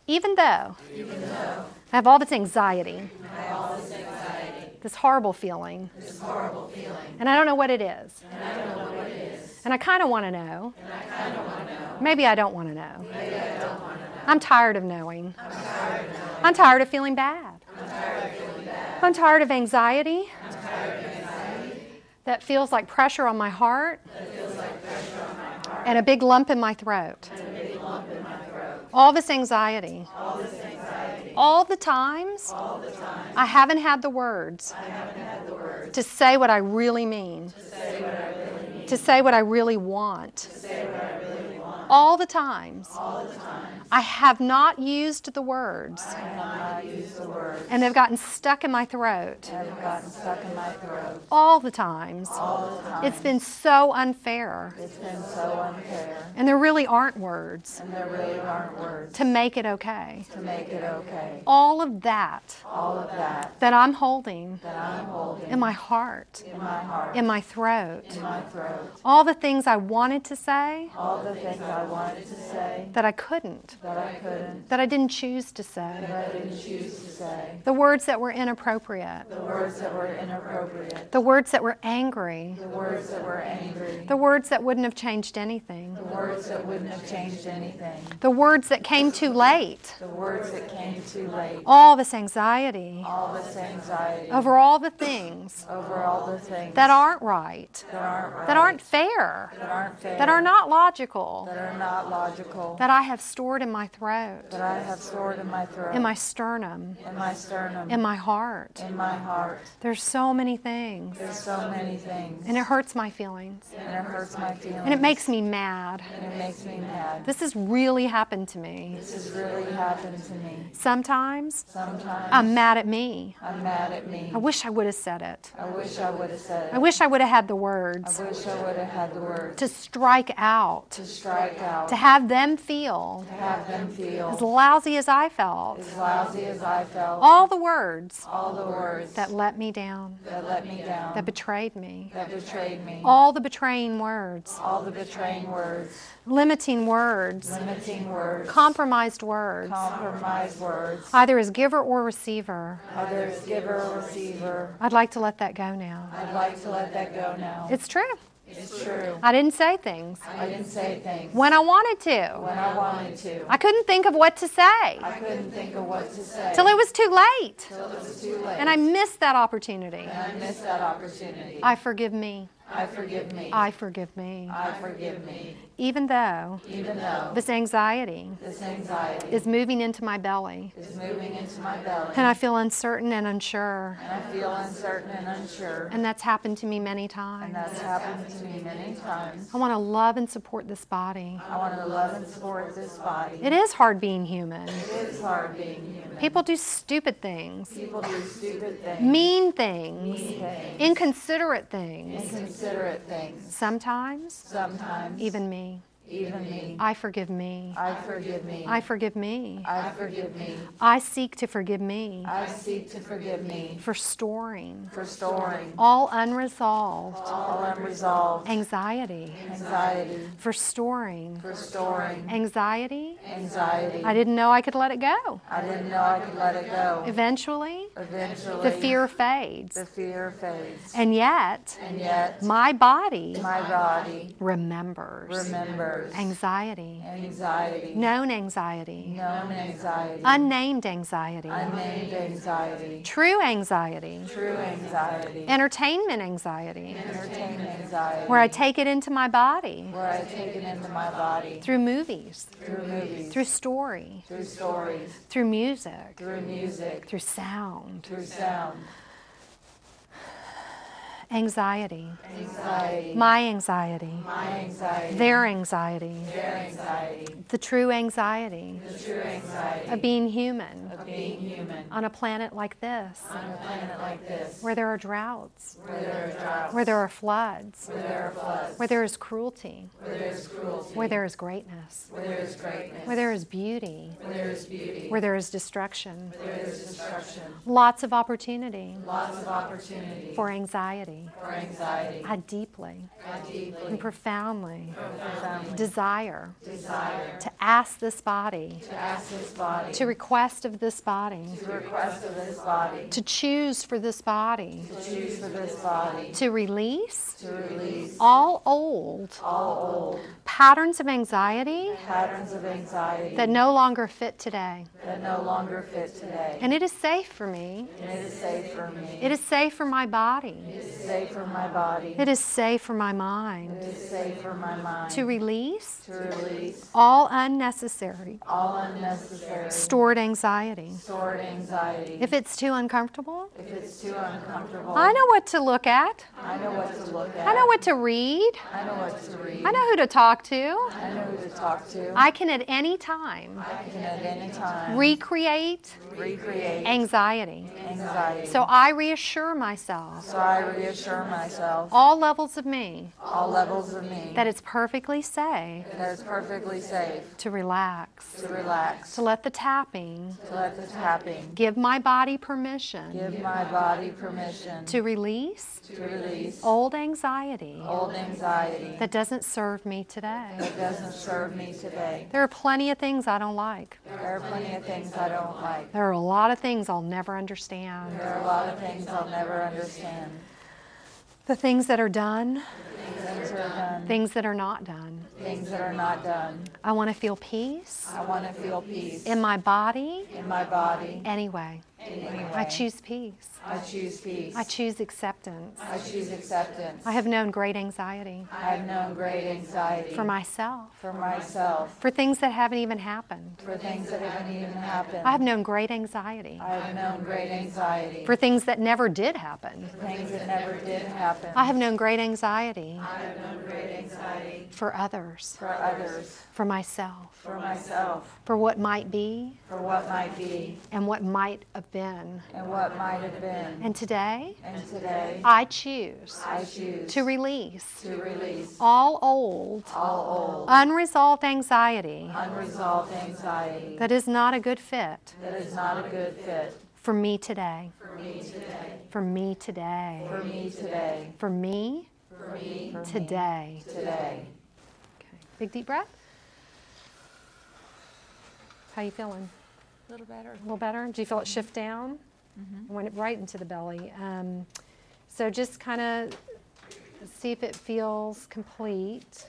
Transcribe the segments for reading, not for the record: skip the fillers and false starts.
Even though I have all this anxiety, this horrible feeling, and I don't know what it is, and I kind of want to know. Maybe I don't want to know. I'm tired of knowing. I'm tired of feeling bad. I'm tired of anxiety that feels like pressure on my heart and a big lump in my throat. All this anxiety. All the times I haven't had the words to say what I really mean, to say what I really want. All the times I have not used the words, and they've gotten stuck in my throat. All the times. It's been so unfair. And there really aren't words to make it okay. All of that that I'm holding in my heart, in my throat. All the things I wanted to say that I couldn't. That I didn't choose to say. The words that were inappropriate. The words that were angry. The words that wouldn't have changed anything. The words that came too late. All this anxiety over all the things that aren't right, that aren't fair, that are not logical, that I have stored in my throat, in my sternum, in my heart. There's so many things. And it hurts my feelings. And it makes me mad. This has really happened to me. Sometimes I'm mad at me. I wish I would have said it. I wish I would have had the words to strike out, to have them feel as lousy as I felt. All the words that let me down, that betrayed me. All the betraying words, limiting words, compromised words, either as giver or receiver. I'd like to let that go now. It's true. I didn't say things. When I wanted to. I couldn't think of what to say. Till it was too late. And I missed that opportunity. I forgive me. I forgive me. Even though this anxiety is moving into my belly. And I feel uncertain and unsure. And that's happened to me many times. I want to love and support this body. It is hard being human. People do stupid things. Mean things. Inconsiderate things. Sometimes, even me. I forgive me. I forgive me. I seek to forgive me. For storing. All unresolved. Anxiety. For storing. Anxiety. I didn't know I could let it go. Eventually, the fear fades. And yet, my body remembers. Anxiety. Known anxiety. Unnamed anxiety. True anxiety. Entertainment anxiety. Where I take it into my body. Through movies. Through story. Through music. Through sound. Anxiety. My anxiety. Their anxiety. The true anxiety. Of being human. On a planet like this. Where there are droughts. Where there are floods. Where there is cruelty. Where there is greatness. Where there is beauty. Where there is destruction. Lots of opportunity. For anxiety. anxiety, I deeply and profoundly desire to ask this body, to request of this body, to choose for this body, to release all old patterns of anxiety that no longer fit today. And it is safe for me. It is safe for my body. It is safe for my mind. To release all unnecessary stored anxiety. If it's too uncomfortable, I know what to look at. I know what to read. I know who to talk to. I can at any time recreate anxiety. So I reassure myself, all levels of me, that it's perfectly safe to relax, to let the tapping give my body permission to release old anxiety that doesn't serve me today. There are plenty of things I don't like. There are a lot of things I'll never understand. The things that are done, things that are not done. I want to feel peace. In my body. Anyway. I choose peace. I choose acceptance. I have known great anxiety. For myself. For things that haven't even happened. I have known great anxiety. For things that never did happen. I have known great anxiety. For others. For myself. For what might be. And what might have been. And today, I choose to release all old, unresolved anxiety that is not a good fit for me today. For me today. For me today. Okay. Big deep breath. How you feeling? A little better. A little better? Do you feel it shift down? Mm-hmm. Went right into the belly. So just kind of see if it feels complete.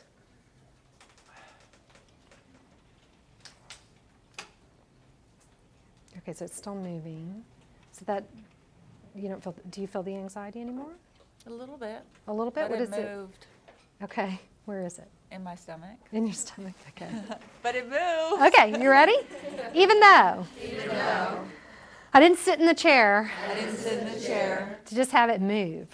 Okay, so it's still moving. So that you don't feel. Do you feel the anxiety anymore? A little bit. A little bit. But What is it it? moved Okay, where is it? in my stomach. In your stomach. Okay. But it moved. Okay, you ready? Even though I didn't sit in the chair to just have it move.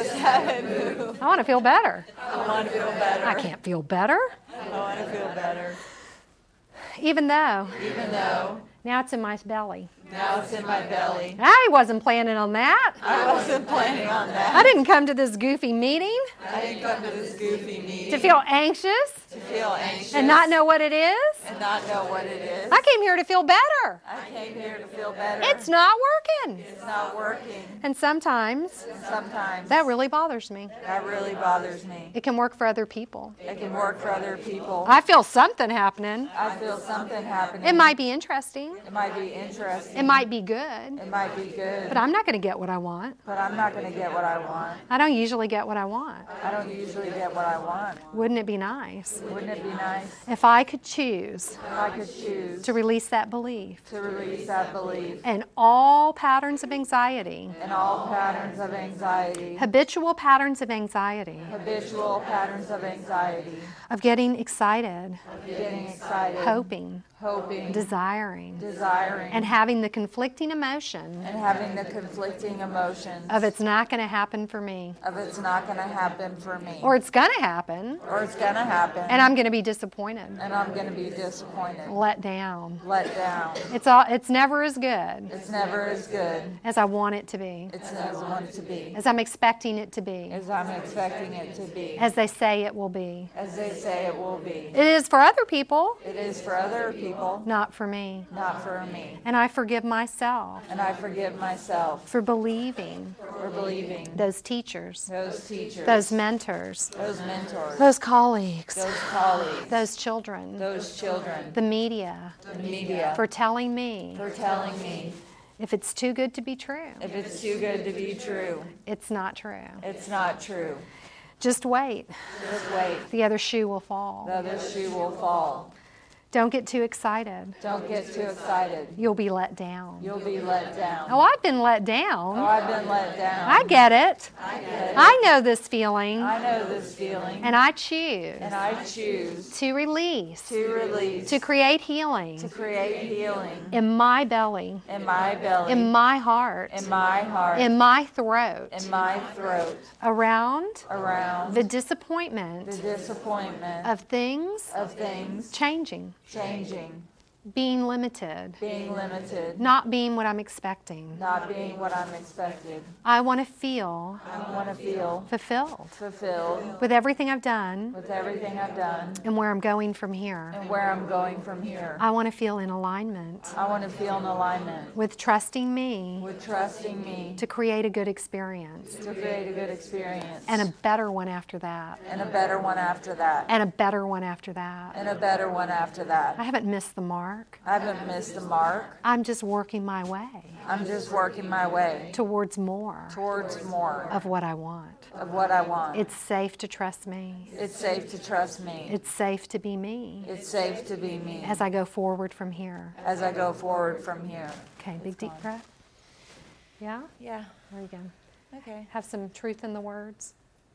I want to feel better. I can't feel better. I want to feel better. Even though now it's in my belly. Now it's in my belly. I wasn't planning on that. I wasn't planning on that. I didn't come to this goofy meeting I didn't come to this goofy meeting to feel anxious and not know what it is. and not know what it is. I came here to feel better. I came here to feel better. It's not working. It's not working. And sometimes Sometimes that really bothers me. that really bothers me. It can work for other people. It can work for other people. I feel something happening. I feel something happening. It might be interesting. It might be interesting. It might be good. It might be good. But I'm not going to get what I want. But I'm not going to get what I want. I don't usually get what I want. I don't usually get what I want. Wouldn't it be nice Wouldn't it be nice if I could choose if I could choose to release that belief to release that belief and all patterns of anxiety, and all patterns of anxiety, habitual patterns of anxiety, habitual patterns of anxiety, of getting excited, getting excited, hoping, hoping, desiring, desiring, and having the conflicting emotion and having the conflicting emotions of it's not going to happen for me, of it's not going to happen for me, or it's going to happen, or it's going to happen, and I'm going to be disappointed, and I'm going to be disappointed, let down. let down. It's never as good It's never as good as I want it to be, as I want it to be, as I'm expecting it to be, as I'm expecting it to be, as they say it will be. as they say it will be. It is for other people. It is for other people. people, not for me. not for me. And I forgive myself And I forgive myself for believing for believing those teachers, those teachers, those mentors, those mentors, those colleagues, those colleagues, those children, those children, the media, the media, for telling me for telling me if it's too good to be true, if it's too good to be true, it's not true. it's not true. Just wait. Just wait. The other shoe will fall. The other shoe will fall. Don't get too excited. Don't get too excited. You'll be let down. You'll be let down. Oh, I've been let down. Oh, I've been let down. I get it. I get it. I know this feeling. I know this feeling. And I choose And I choose to release, to release, to create to healing create healing in my belly, in my belly, in my heart, in my heart, in my throat, in my throat, around around the the disappointment disappointment of things of things changing, changing, being limited, being limited, not being what I'm expecting. not being what I'm expected. I want to feel I want to feel fulfilled fulfilled with everything I've done with everything I've done and where I'm going from here. and where I'm going from here. I want to feel in alignment I want to feel in alignment with trusting me with trusting me to create a good experience to create a good experience and a better one after that, and a better one after that and a better one after that. and a better one after that. I haven't missed the mark. I haven't missed the mark. I'm just working my way I'm just working my way towards more towards more of what I want. of what I want. It's safe to trust me. It's safe to trust me. It's safe to be me It's safe to be me as I go forward from here. as I go forward from here. Okay, big deep breath. Yeah? Yeah. There you go. Okay. Have some truth in the words.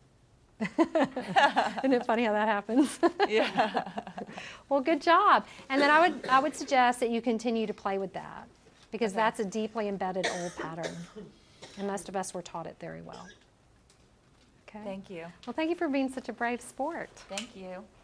Isn't it funny how that happens? Yeah. Well, good job. And then I would suggest that you continue to play with that because that's a deeply embedded old pattern. And most of us were taught it very well. Okay. Thank you. Well, thank you for being such a brave sport. Thank you.